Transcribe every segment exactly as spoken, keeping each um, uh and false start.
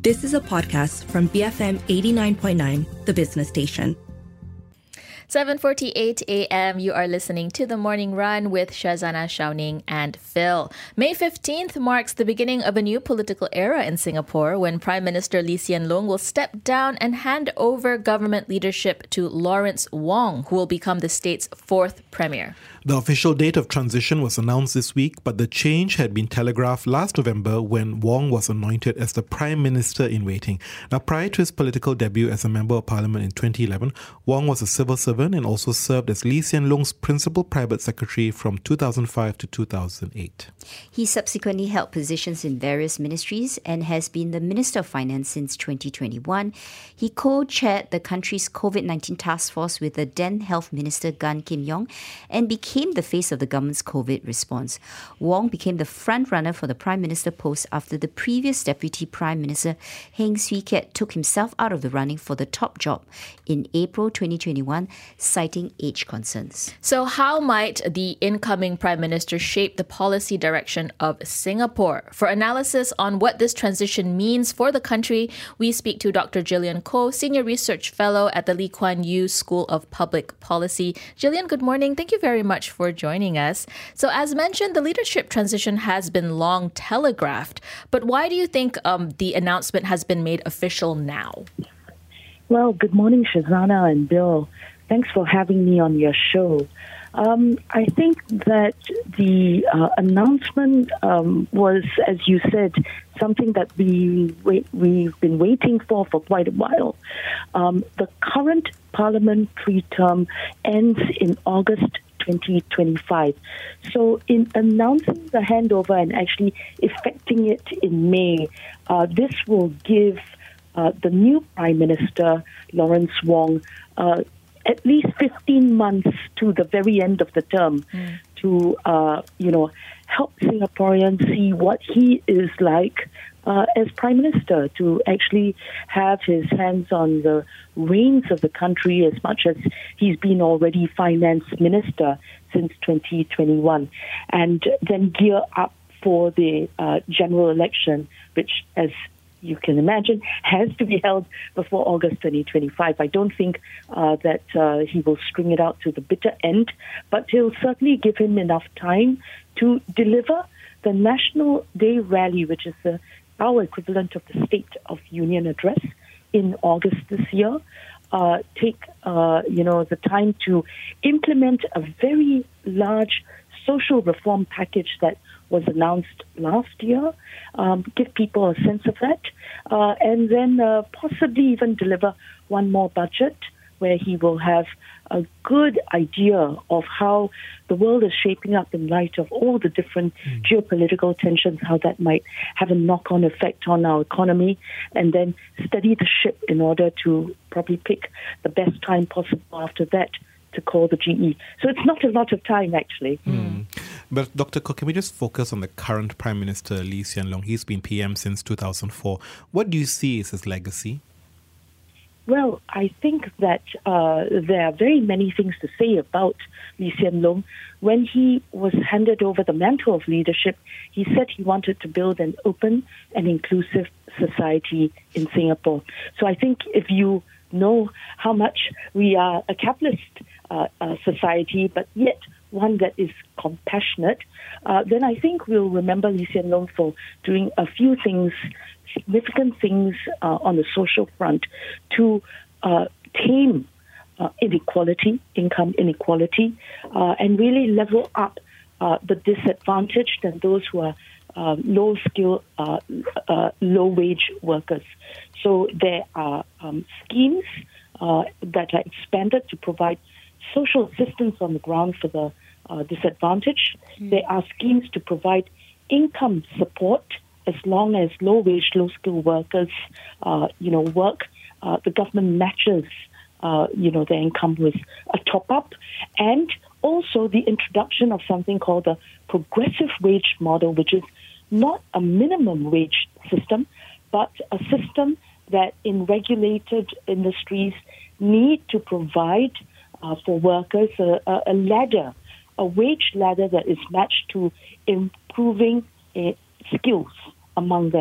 This is a podcast from B F M eighty-nine point nine, the business station. seven forty-eight a.m. You are listening to The Morning Run with Shazana, Xiaoning and Phil. May fifteenth marks the beginning of a new political era in Singapore when Prime Minister Lee Hsien Loong will step down and hand over government leadership to Lawrence Wong, who will become the state's fourth premier. The official date of transition was announced this week, but the change had been telegraphed last November when Wong was anointed as the Prime Minister in waiting. Now, prior to his political debut as a Member of Parliament in twenty eleven, Wong was a civil servant and also served as Lee Hsien Loong's principal private secretary from two thousand five to two thousand eight. He subsequently held positions in various ministries and has been the Minister of Finance since twenty twenty-one. He co-chaired the country's COVID nineteen task force with the then Health Minister Gan Kim Yong and became the face of the government's COVID response. Wong became the front-runner for the Prime Minister post after the previous Deputy Prime Minister Heng Swee Keat took himself out of the running for the top job in April twenty twenty-one, citing age concerns. So how might the incoming Prime Minister shape the policy direction of Singapore? For analysis on what this transition means for the country, we speak to Doctor Gillian Koh, Senior Research Fellow at the Lee Kuan Yew School of Public Policy. Gillian, good morning. Thank you very much for joining us. So as mentioned, the leadership transition has been long telegraphed, but why do you think um, the announcement has been made official now? Well, good morning, Shazana and Bill. Thanks for having me on your show. Um, I think that the uh, announcement um, was, as you said, something that we wait, we've been waiting for for quite a while. Um, the current parliamentary term ends in August twenty twenty-five. So in announcing the handover and actually effecting it in May, uh, this will give uh, the new Prime Minister, Lawrence Wong, uh, at least fifteen months to the very end of the term mm. to, uh, you know, help Singaporeans see what he is like uh, as Prime Minister, to actually have his hands on the reins of the country as much as he's been already Finance Minister since twenty twenty-one, and then gear up for the uh, general election, which, as you can imagine, has to be held before August twenty twenty-five. I don't think uh, that uh, he will string it out to the bitter end, but he'll certainly give him enough time to deliver the National Day Rally, which is the, our equivalent of the State of Union Address, in August this year. Uh, take, uh, you know, the time to implement a very large social reform package that was announced last year, um, give people a sense of that, uh, and then uh, possibly even deliver one more budget where he will have a good idea of how the world is shaping up in light of all the different mm. geopolitical tensions, how that might have a knock-on effect on our economy, and then steady the ship in order to probably pick the best time possible after that to call the G E. So it's not a lot of time, actually. Mm. But Doctor Koh, can we just focus on the current Prime Minister, Lee Hsien Loong? He's been P M since two thousand four. What do you see as his legacy? Well, I think that uh, there are very many things to say about Lee Hsien Loong. When he was handed over the mantle of leadership, he said he wanted to build an open and inclusive society in Singapore. So I think if you know how much we are a capitalist uh, uh, society, but yet one that is compassionate, uh, then I think we'll remember Lee Hsien Loong for doing a few things, significant things uh, on the social front to uh, tame uh, inequality, income inequality, uh, and really level up uh, the disadvantaged and those who are uh, low-skill, uh, uh, low-wage workers. So there are um, schemes uh, that are expanded to provide social assistance on the ground for the uh, disadvantaged. Mm. There are schemes to provide income support as long as low-wage, low-skill workers, uh, you know, work. Uh, the government matches, uh, you know, their income with a top-up, and also the introduction of something called the progressive wage model, which is not a minimum wage system, but a system that in regulated industries need to provide uh, for workers a, a, a ladder, a wage ladder that is matched to improving uh, skills among them.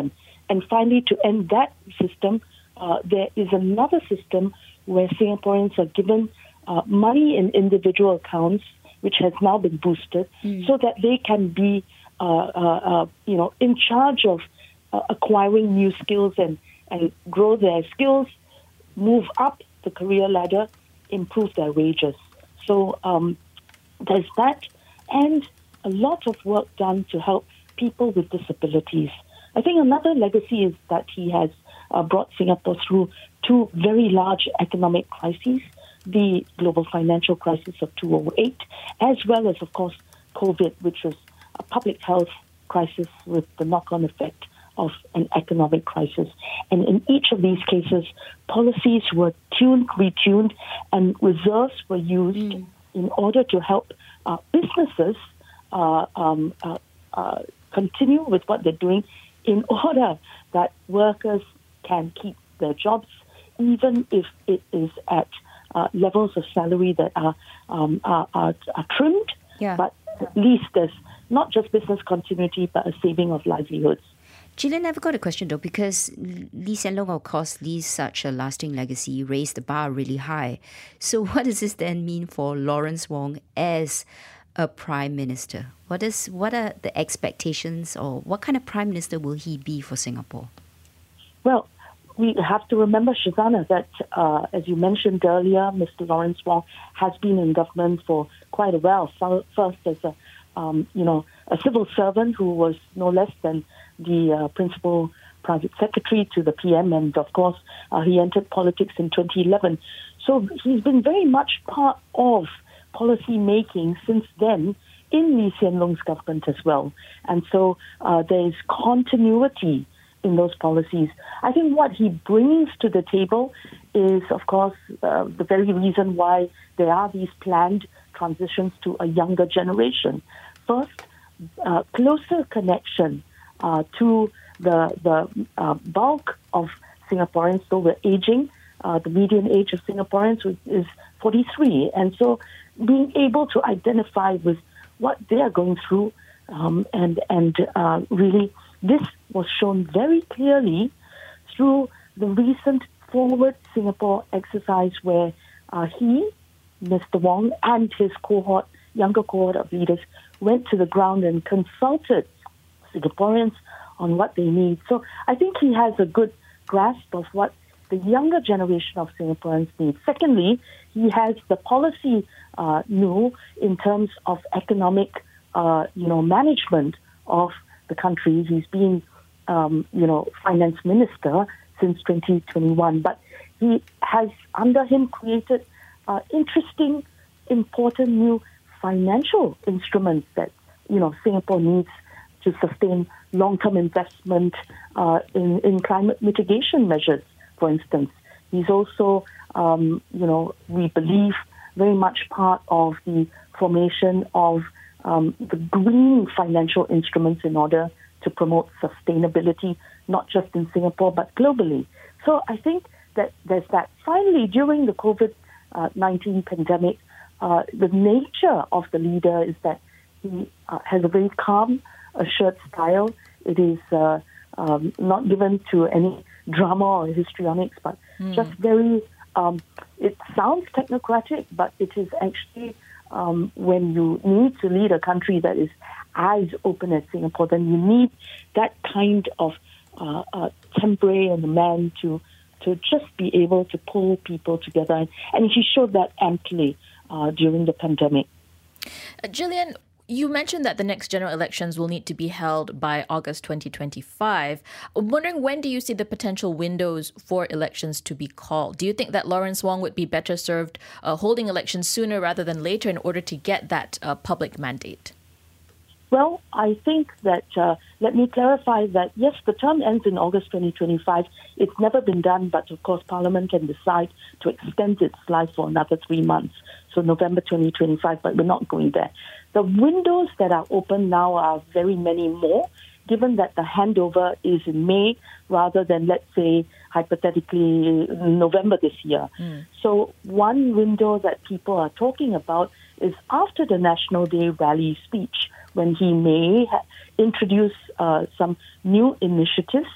and finally, to end that system, uh, there is another system where Singaporeans are given uh, money in individual accounts, which has now been boosted, mm. so that they can be, uh, uh, uh, you know, in charge of uh, acquiring new skills and, and grow their skills, move up the career ladder, improve their wages. So um, there's that, and a lot of work done to help people with disabilities. I think another legacy is that he has uh, brought Singapore through two very large economic crises, the global financial crisis of two thousand eight, as well as, of course, COVID, which was a public health crisis with the knock-on effect of an economic crisis. And in each of these cases, policies were tuned, retuned, and reserves were used mm. in order to help uh, businesses uh, um, uh, uh, continue with what they're doing in order that workers can keep their jobs, even if it is at uh, levels of salary that are, um, are, are, are trimmed. Yeah. But at least there's not just business continuity, but a saving of livelihoods. Gillian, I've got a question though, because Lee Hsien Loong, of course, leaves such a lasting legacy, raised the bar really high. So what does this then mean for Lawrence Wong as a Prime Minister? What is what are the expectations, or what kind of Prime Minister will he be for Singapore? Well, we have to remember, Shazana, that uh, as you mentioned earlier, Mister Lawrence Wong has been in government for quite a while. First as a um, you know a civil servant who was no less than the uh, principal private secretary to the P M, and of course uh, he entered politics in twenty eleven. So he's been very much part of policy making since then in Lee Hsien Loong's government as well. And so uh, there is continuity in those policies. I think what he brings to the table is, of course, uh, the very reason why there are these planned transitions to a younger generation. First, uh, closer connection uh, to the the uh, bulk of Singaporeans. So we're aging. Uh, the median age of Singaporeans is forty-three. And so being able to identify with what they are going through, um, and, and uh, really this was shown very clearly through the recent Forward Singapore exercise where uh, he, Mister Wong, and his cohort, younger cohort of leaders, went to the ground and consulted Singaporeans on what they need. So I think he has a good grasp of what the younger generation of Singaporeans need. Secondly, he has the policy uh, know in terms of economic, uh, you know, management of the country. He's been, um, you know, finance minister since twenty twenty-one, but he has under him created uh, interesting, important new financial instruments that, you know, Singapore needs to sustain long-term investment uh, in, in climate mitigation measures, for instance. He's also, um, you know, we believe very much part of the formation of um, the green financial instruments in order to promote sustainability, not just in Singapore, but globally. So I think that there's that. Finally, during the COVID nineteen pandemic, uh, the nature of the leader is that he uh, has a very calm, assured style. It is uh, um, not given to any drama or histrionics, but mm. just very, um, it sounds technocratic, but it is actually, um, when you need to lead a country that is as open as Singapore, then you need that kind of uh, uh, temper and a man to to just be able to pull people together. And, and he showed that amply uh, during the pandemic. Uh, Gillian, you mentioned that the next general elections will need to be held by August twenty twenty-five. I'm wondering, when do you see the potential windows for elections to be called? Do you think that Lawrence Wong would be better served uh, holding elections sooner rather than later in order to get that uh, public mandate? Well, I think that, uh, let me clarify that, yes, the term ends in August twenty twenty-five. It's never been done, but of course, Parliament can decide to extend its life for another three months. So November twenty twenty-five, but we're not going there. The windows that are open now are very many more, given that the handover is in May rather than, let's say, hypothetically, November this year. Mm. So one window that people are talking about is after the National Day rally speech, when he may ha- introduce uh, some new initiatives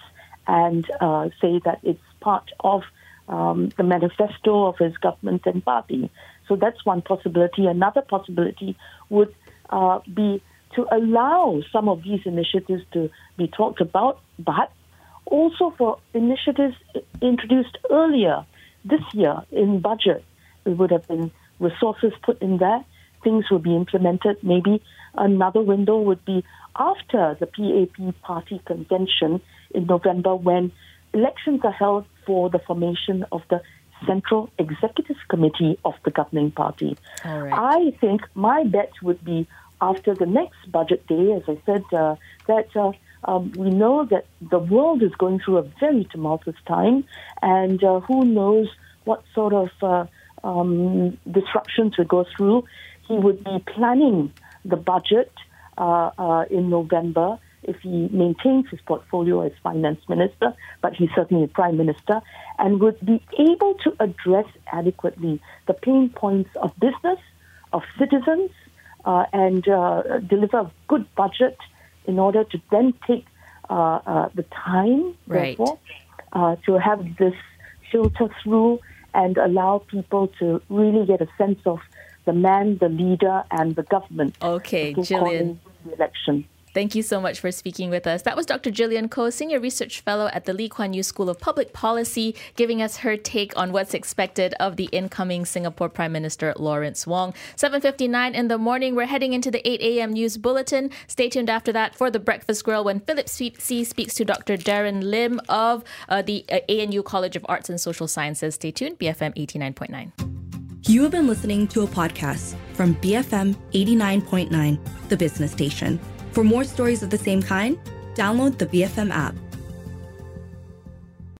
and uh, say that it's part of um, the manifesto of his government and party. So that's one possibility. Another possibility would uh, be to allow some of these initiatives to be talked about, but also for initiatives introduced earlier this year in budget. There would have been resources put in there. Things will be implemented. Maybe another window would be after the P A P party convention in November, when elections are held for the formation of the Central Executive Committee of the governing party. All right. I think my bet would be after the next budget day, as I said, uh, that uh, um, we know that the world is going through a very tumultuous time, and uh, who knows what sort of uh, um, disruptions we go through. He would be planning the budget uh, uh, in November if he maintains his portfolio as finance minister, but he's certainly a prime minister, and would be able to address adequately the pain points of business, of citizens, uh, and uh, deliver a good budget in order to then take uh, uh, the time, right. therefore, uh, to have this filter through and allow people to really get a sense of the man, the leader, and the government. Okay, before Gillian. calling the election. Thank you so much for speaking with us. That was Doctor Gillian Koh, Senior Research Fellow at the Lee Kuan Yew School of Public Policy, giving us her take on what's expected of the incoming Singapore Prime Minister Lawrence Wong. seven fifty-nine in the morning, we're heading into the eight a.m. news bulletin. Stay tuned after that for the Breakfast Grill when Philip C speaks to Doctor Darren Lim of uh, the uh, A N U College of Arts and Social Sciences. Stay tuned, B F M eighty-nine point nine. You have been listening to a podcast from B F M eighty-nine point nine, the business station. For more stories of the same kind, download the B F M app.